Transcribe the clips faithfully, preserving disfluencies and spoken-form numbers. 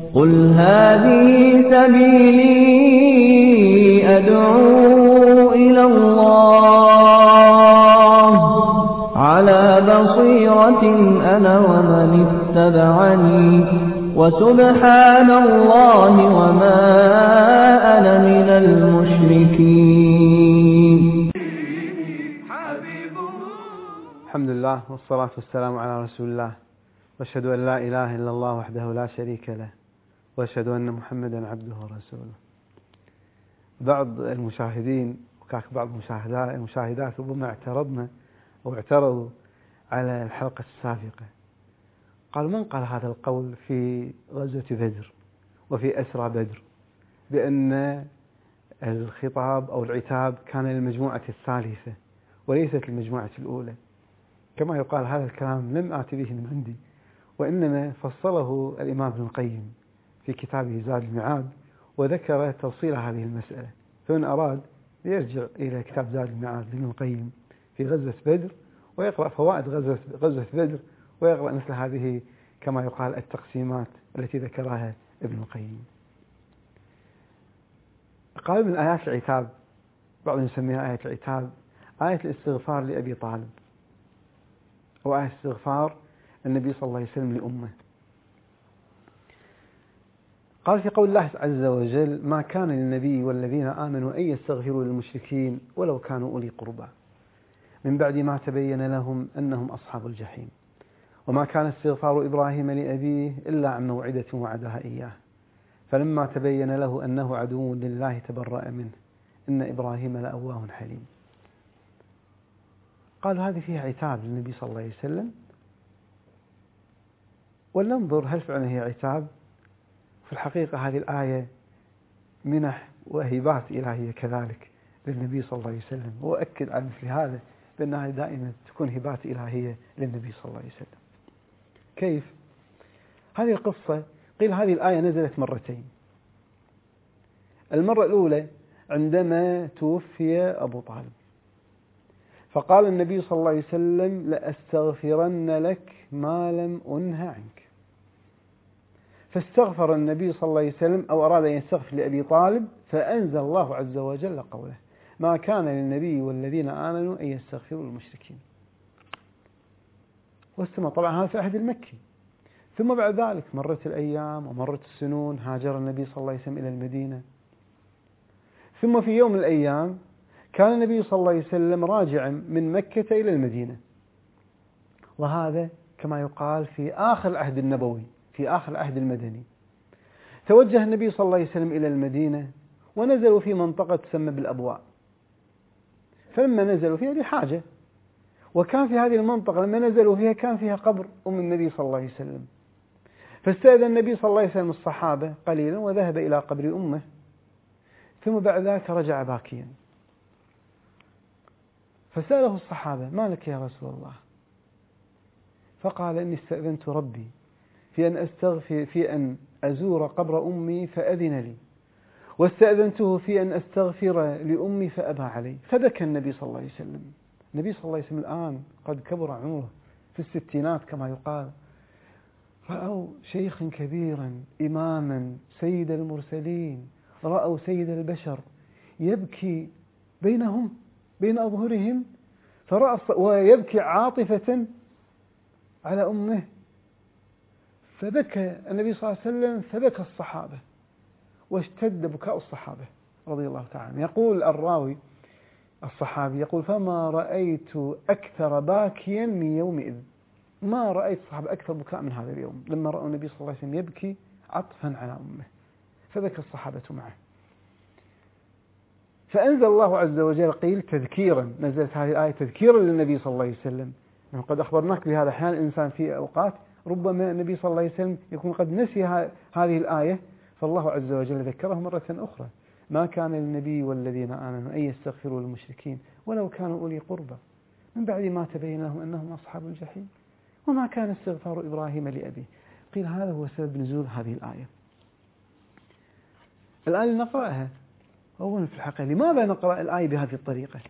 قل هذه سبيلي أدعو إلى الله على بصيرة أنا ومن اتبعني وسبحان الله وما أنا من المشركين. الحمد لله والصلاة والسلام على رسول الله، واشهد أن لا إله إلا الله وحده لا شريك له، واشهد أن محمدا عبده ورسوله. بعض المشاهدين وكاك بعض المشاهدات ربما اعترضنا أو اعترضوا على الحلقة السابقة، قالوا من قال هذا القول في غزوة بدر وفي أسرى بدر بأن الخطاب أو العتاب كان للمجموعة الثالثة وليست للمجموعة الأولى؟ كما يقال هذا الكلام لم آتي به من عندي، وإنما فصله الإمام ابن القيم في كتابه زاد المعاد وذكر تفصيل هذه المسألة، فمن أراد يرجع إلى كتاب زاد المعاد لابن القيم في غزوة بدر ويقرأ فوائد غزوة غزوة بدر ويقرأ مثل هذه كما يقال التقسيمات التي ذكرها ابن القيم. قال من آيات العتاب، بعضهم يسميها آية العتاب، آية الاستغفار لأبي طالب، وآية استغفار النبي صلى الله عليه وسلم لأمه. قال في قول الله عز وجل: ما كان للنبي والذين آمنوا أن يستغفروا للمشركين ولو كانوا أولي قربى من بعد ما تبين لهم أنهم أصحاب الجحيم، وما كان استغفار إبراهيم لأبيه إلا عن موعدة وعدها إياه فلما تبين له أنه عدو لله تبرأ منه إن إبراهيم لأواه حليم. قالوا هذه فيها عتاب للنبي صلى الله عليه وسلم، ولننظر هل فعلا هي عتاب. في الحقيقة هذه الآية منح وهبات إلهية كذلك للنبي صلى الله عليه وسلم، وأكد على مثل هذا بأنها دائما تكون هبات إلهية للنبي صلى الله عليه وسلم. كيف؟ هذه القصة قيل هذه الآية نزلت مرتين. المرة الأولى عندما توفي أبو طالب، فقال النبي صلى الله عليه وسلم: لأستغفرن لك ما لم أنه عنك. فاستغفر النبي صلى الله عليه وسلم أو أراد أن يستغفر لأبي طالب، فأنزل الله عز وجل قوله: ما كان للنبي والذين آمنوا أن يستغفروا للمشركين. واستمع طبعا هذا في العهد المكي. ثم بعد ذلك مرت الأيام ومرت السنون، هاجر النبي صلى الله عليه وسلم إلى المدينة، ثم في يوم من الأيام كان النبي صلى الله عليه وسلم راجعا من مكة إلى المدينة، وهذا كما يقال في آخر العهد النبوي، في آخر العهد المدني. توجه النبي صلى الله عليه وسلم إلى المدينة ونزلوا في منطقة تسمى بالأبواء. فلما نزلوا فيها لحاجة، وكان في هذه المنطقة لما نزلوا فيها كان فيها قبر أم النبي صلى الله عليه وسلم، فاستأذن النبي صلى الله عليه وسلم الصحابة قليلا وذهب إلى قبر أمه، ثم بعد ذلك رجع باكيا. فسأله الصحابة: ما لك يا رسول الله؟ فقال: إني استأذنت ربي في أن أستغفر في أن أزور قبر أمي فأذن لي، واستأذنته في أن أستغفر لأمي فأبى علي. فبكى النبي صلى الله عليه وسلم. النبي صلى الله عليه وسلم الآن قد كبر عمره في الستينات كما يقال، رأوا شيخا كبيرا إماما سيد المرسلين، رأوا سيد البشر يبكي بينهم بين أظهرهم، فرأى ويبكي عاطفة على أمه، فبكى النبي صلى الله عليه وسلم فبكى الصحابة واشتد بكاء الصحابة رضي الله تعالى عنهم. يقول الراوي الصحابي يقول: فما رأيت أكثر باكيا من يومئذ، ما رأيت الصحابة أكثر بكاء من هذا اليوم لما رأوا النبي صلى الله عليه وسلم يبكي عطفا على أمه، فبكى الصحابة معه. فأنزل الله عز وجل قيل تذكيرا، نزلت هذه الآية تذكيرا للنبي صلى الله عليه وسلم. يعني قد أخبرناك بهذا، أحيانا الإنسان في أوقات ربما النبي صلى الله عليه وسلم يكون قد نسي هذه الآية، فالله عز وجل ذكره مرة أخرى: ما كان للنبي والذين آمنوا أن يستغفروا للمشركين ولو كانوا أولي قربى من بعد ما تبين لهم أنهم أصحاب الجحيم، وما كان استغفار إبراهيم لأبيه. قيل هذا هو سبب نزول هذه الآية. الآن نقرأها. أولا في الحقيقة لماذا نقرأ الآية بهذه الطريقة؟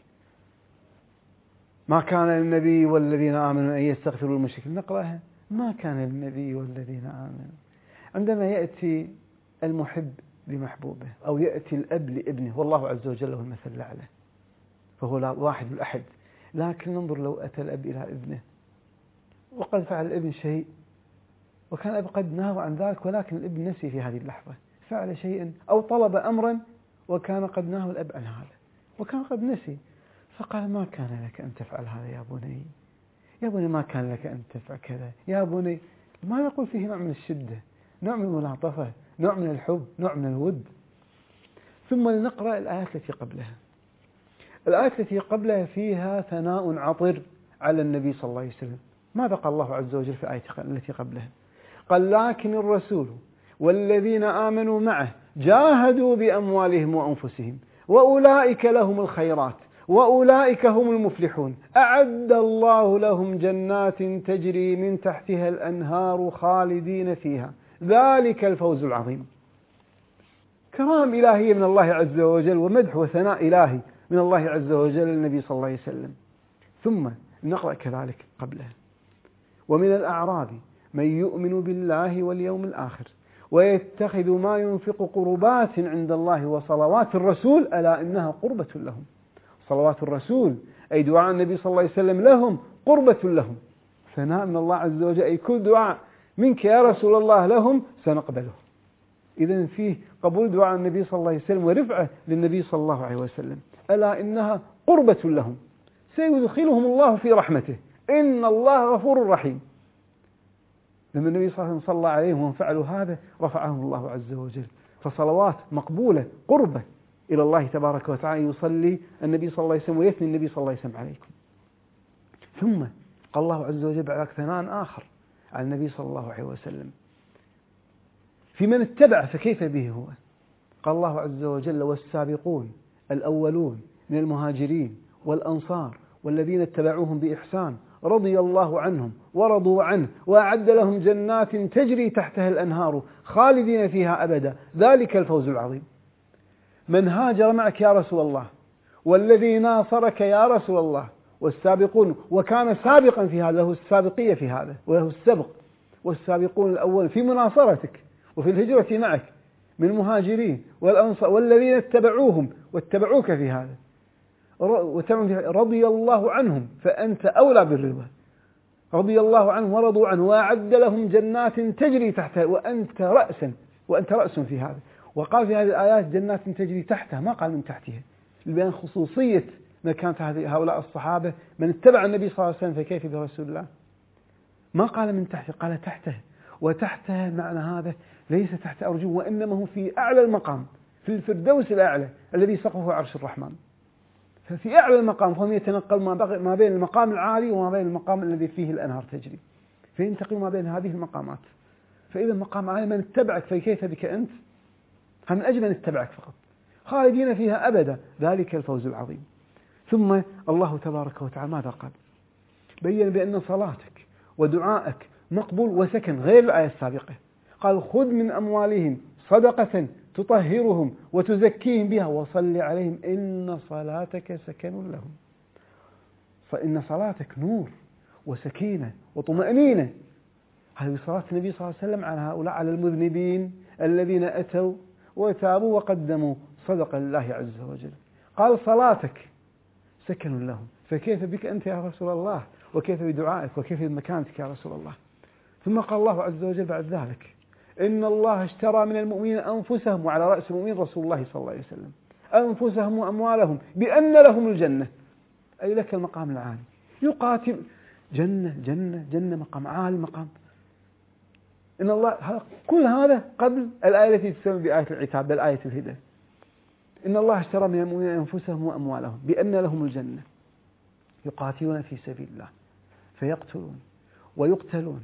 ما كان للنبي والذين آمنوا أن يستغفروا للمشركين، نقرأها: ما كان للنبي والذين آمنوا عندما يأتي المحب لمحبوبه أو يأتي الأب لابنه، والله عز وجل له المثل الأعلى فهو واحد الأحد، لكن ننظر لو أتى الأب إلى ابنه وقد فعل الابن شيء وكان الأب قد نهى عن ذلك، ولكن الابن نسي في هذه اللحظة، فعل شيئا أو طلب أمرا وكان قد نهى الأب عن هذا وكان قد نسي، فقال ما كان لك أن تفعل هذا يا بني، يا بني ما كان لك أن تفعل كذا يا بني. ما نقول فيه نوع من الشدة، نوع من الملاطفة، نوع من الحب، نوع من الود. ثم لنقرأ الآيات التي قبلها. الآيات التي قبلها فيها ثناء عطر على النبي صلى الله عليه وسلم. ماذا قال الله عز وجل في الآية التي قبلها؟ قال لكن الرسول والذين آمنوا معه جاهدوا بأموالهم وأنفسهم وأولئك لهم الخيرات وأولئك هم المفلحون أعد الله لهم جنات تجري من تحتها الأنهار خالدين فيها ذلك الفوز العظيم. كرام إلهي من الله عز وجل ومدح وثناء إلهي من الله عز وجل للنبي صلى الله عليه وسلم. ثم نقرأ كذلك قبلها ومن الأعراب من يؤمن بالله واليوم الآخر ويتخذ ما ينفق قربات عند الله وصلوات الرسول ألا إنها قربة لهم. صلوات الرسول أي دعاء النبي صلى الله عليه وسلم لهم قربة لهم، ثناء من الله عز وجل، أي كل دعاء منك يا رسول الله لهم سنقبله. إذن فيه قبول دعاء النبي صلى الله عليه وسلم ورفعة للنبي صلى الله عليه وسلم، ألا إنها قربة لهم سيدخلهم الله في رحمته إن الله غفور رحيم. لما النبي صلى الله عليه وسلم صلى عليهم وهم فعلوا هذا رفعهم الله عز وجل، فصلوات مقبولة قربة إلى الله تبارك وتعالى، يصلي النبي صلى الله عليه وسلم ويثني النبي صلى الله عليه وسلم عليكم. ثم قال الله عز وجل بعد ثناء آخر على النبي صلى الله عليه وسلم في من اتبع فكيف به هو. قال الله عز وجل والسابقون الأولون من المهاجرين والأنصار والذين اتبعوهم بإحسان رضي الله عنهم ورضوا عنه وأعد لهم جنات تجري تحتها الأنهار خالدين فيها أبدا ذلك الفوز العظيم. من هاجر معك يا رسول الله والذي ناصرك يا رسول الله والسابقون، وكان سابقا في هذا، له السابقية في هذا وله السبق، والسابقون الأول في مناصرتك وفي الهجرة معك من المهاجرين والأنصار والذين اتبعوهم واتبعوك في هذا رضي الله عنهم فأنت أولى بالرضا، رضي الله عنهم ورضوا عنه وأعد لهم جنات تجري تحتها وأنت رأسا وأنت رأس في هذا. وقال في هذه الآيات جنات تجري تحتها، ما قال من تحتها، لبيان خصوصية مكانة هؤلاء الصحابة من اتبع النبي صلى الله عليه وسلم فكيف برسول الله. ما قال من تحته، قال تحته، وتحتها معنى هذا ليس تحت أرجو وإنما هو في أعلى المقام في الفردوس الأعلى الذي سقفه عرش الرحمن، ففي أعلى المقام، فهم يتنقل ما بين المقام العالي وما بين المقام الذي فيه الأنهار تجري، فينتقل ما بين هذه المقامات. فإذا مقام عالي من اتبعك فكيف بك أنت، هم من أجل من اتبعك فقط، خالدين فيها أبدا ذلك الفوز العظيم. ثم الله تبارك وتعالى ماذا قال؟ بين بأن صلاتك ودعائك مقبول وسكن غير الآية السابقة. قال خذ من أموالهم صدقة تطهرهم وتزكيهم بها وصل عليهم إن صلاتك سكن لهم. فإن صلاتك نور وسكينة وطمأنينة. هذه صلاة النبي صلى الله عليه وسلم على هؤلاء، على المذنبين الذين أتوا وتابوا وقدموا صدقة لله عز وجل. قال صلاتك سكن لهم، فكيف بك أنت يا رسول الله، وكيف بدعائك، وكيف بمكانتك يا رسول الله. ثم قال الله عز وجل بعد ذلك إن الله اشترى من المؤمنين أنفسهم، وعلى رأس المؤمنين رسول الله صلى الله عليه وسلم، أنفسهم وأموالهم بأن لهم الجنة، أي لك المقام العالي. يقاتل جنة جنة جنة مقام عالي مقام. إن الله كل هذا قبل الآية التي تسمى بآية العتاب بل آية الهداية. إن الله اشترى من المؤمنين أنفسهم وأموالهم بأن لهم الجنة يقاتلون في سبيل الله فيقتلون ويقتلون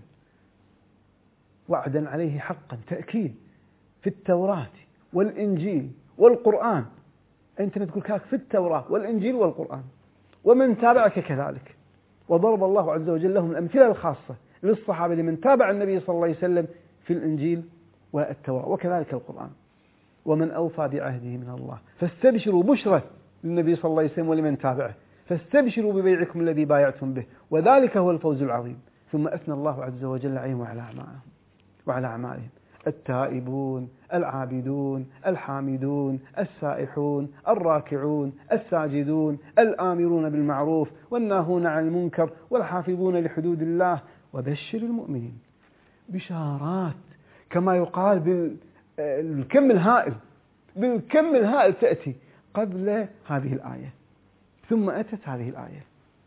وعدا عليه حقا تأكيد في التوراة والإنجيل والقرآن. أنت تقول كاك في التوراة والإنجيل والقرآن ومن تابعك كذلك. وضرب الله عز وجل لهم الأمثلة الخاصة للصحابة لمن تابع النبي صلى الله عليه وسلم في الإنجيل والتوراة وكذلك القرآن. ومن أوفى بعهده من الله فاستبشروا، بشرة للنبي صلى الله عليه وسلم ولمن تابعه، فاستبشروا ببيعكم الذي بايعتم به وذلك هو الفوز العظيم. ثم أثنى الله عز وجل عليهم وعلى أعمالهم وعلى أعمالهم التائبون العابدون الحامدون السائحون الراكعون الساجدون الآمرون بالمعروف والناهون عن المنكر والحافظون لحدود الله وبشر المؤمنين. بشارات كما يقال بالكم الهائل، بالكم الهائل تأتي قبل هذه الآية، ثم أتت هذه الآية: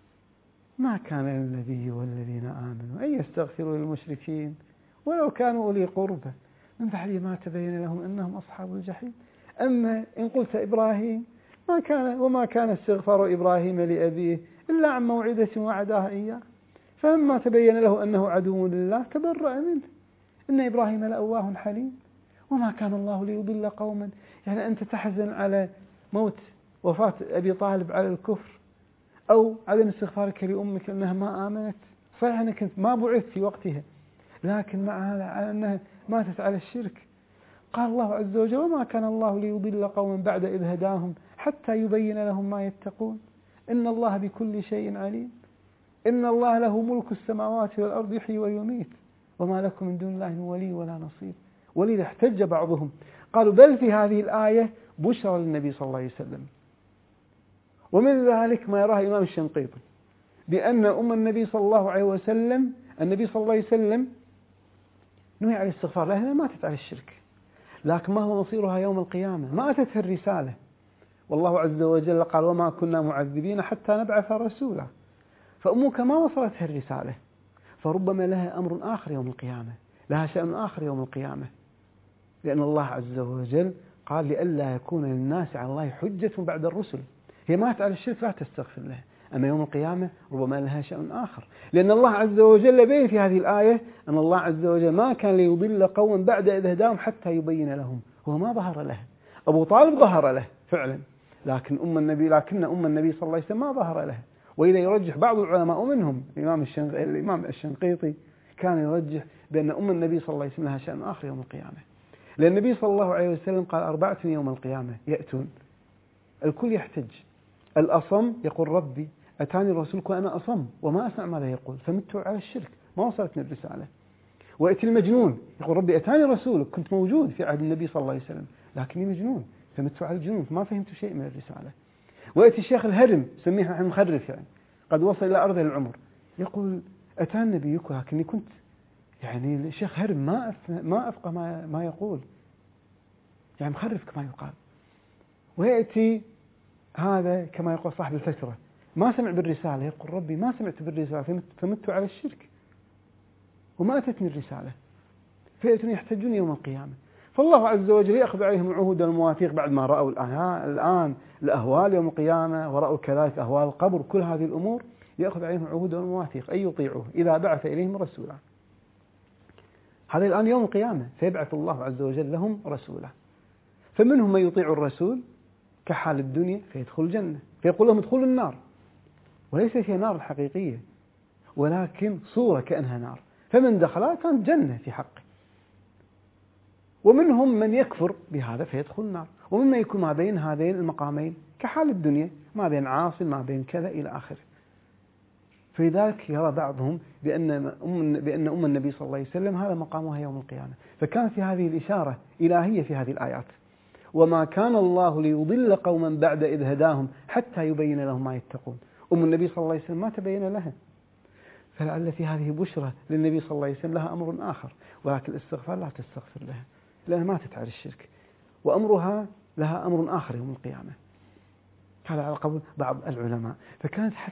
ما كان للنبي والذين آمنوا أن يستغفروا للمشركين ولو كانوا أولي قربى من بعد ما تبين لهم أنهم أصحاب الجحيم. أما إن قلت إبراهيم ما كان وما كان استغفار إبراهيم لأبيه إلا عن موعدة وعدها إياه فلما تبين له أنه عدو لله تبرأ منه إن إبراهيم لأواه حليم وما كان الله ليضل قوما. يعني أنت تحزن على موت وفاة أبي طالب على الكفر أو عدم استغفارك لأمك أنها ما آمنت، صحيح أنك كنت ما بعثت في وقتها، لكن مع هذا على أنها ماتت على الشرك. قال الله عز وجل: وما كان الله ليضل قوما بعد إذ هداهم حتى يبين لهم ما يتقون إن الله بكل شيء عليم إن الله له ملك السماوات والأرض يحيي ويميت وما لكم من دون الله من ولي ولا نصير. ولذا احتج بعضهم قالوا: بل في هذه الآية بشرى للنبي صلى الله عليه وسلم. ومن ذلك ما يراه الإمام الشنقيطي بأن أم النبي صلى الله عليه وسلم النبي صلى الله عليه وسلم نهي عن الاستغفار لها، ماتت على الشرك، لكن ما هو مصيرها يوم القيامة؟ ما أتتها الرسالة، والله عز وجل قال: وما كنا معذبين حتى نبعث رسولا. فأمك ما وصلتها الرسالة، فربما لها أمر آخر يوم القيامة، لها شأن آخر يوم القيامة، لأن الله عز وجل قال: لئلا يكون للناس على الله حجة بعد الرسل. هي ماتت على الشرك لا تستغفر له، أما يوم القيامة ربما لها شأن آخر، لأن الله عز وجل بين في هذه الآية أن الله عز وجل ما كان ليضل قوما بعد إذ هداهم حتى يبين لهم. هو ما ظهر له، أبو طالب ظهر له فعلا، لكن أم النبي لكن أم النبي صلى الله عليه وسلم ما ظهر له. وإذا يرجح بعض العلماء ومنهم الإمام الشنق... الإمام الشنقيطي كان يرجح بأن أم النبي صلى الله عليه وسلم لها شأن آخر يوم القيامة، لأن النبي صلى الله عليه وسلم قال: أربعة يوم القيامة يأتون. الكل يحتج. الأصم يقول: ربي أتاني الرسول وأنا أصم وما أسمع ماذا يقول فمت على الشرك ما وصلتني الرسالة. ويأتي المجنون يقول: ربي أتاني رسولك كنت موجود في عهد النبي صلى الله عليه وسلم لكني مجنون فمت على الجنون فما فهمت شيء من الرسالة. ويأتي الشيخ الهرم سميه نحن مخرف، يعني قد وصل إلى أرض العمر، يقول: أتاني نبيك لكني كنت يعني الشيخ هرم ما ما أفقه ما ما يقول، يعني مخرف كما يقال. ويأتي هذا كما يقول صاحب الفترة ما سمع بالرسالة، يقول: ربي ما سمعت بالرسالة فمت على الشرك وما أتتني الرسالة، فيأتون يحتجون يوم القيامة. فالله عز وجل يأخذ عليهم العهود والمواثيق بعد ما رأوا الآن الأهوال يوم القيامة ورأوا كذلك أهوال القبر، كل هذه الأمور يأخذ عليهم العهود والمواثيق أن يطيعوه إذا بعث إليهم رسولا. هذا الآن يوم القيامة سيبعث الله عز وجل لهم رسولا، فمنهم من يطيع الرسول كحال الدنيا فيدخل الجنة، فيقول لهم ادخلوا النار، وليست هي نار حقيقية ولكن صورة كأنها نار، فمن دخلها كانت جنة في حقه. ومنهم من يكفر بهذا فيدخل النار، ومما يكون ما بين هذين المقامين كحال الدنيا، ما بين عاصي ما بين كذا إلى آخره. فلذلك يرى بعضهم بأن أم بأن أم النبي صلى الله عليه وسلم هذا مقامها يوم القيامة. فكانت في هذه الإشارة إلهية في هذه الآيات: وما كان الله ليضل قوما بعد إذ هداهم حتى يبين لهم ما يتقون. أم النبي صلى الله عليه وسلم ما تبين لها، فلعل في هذه بشرى للنبي صلى الله عليه وسلم لها أمر آخر، ولكن الاستغفار لا تستغفر لها لأنها ماتت على الشرك، وأمرها لها أمر آخر يوم القيامة. هذا على قول بعض العلماء. فكانت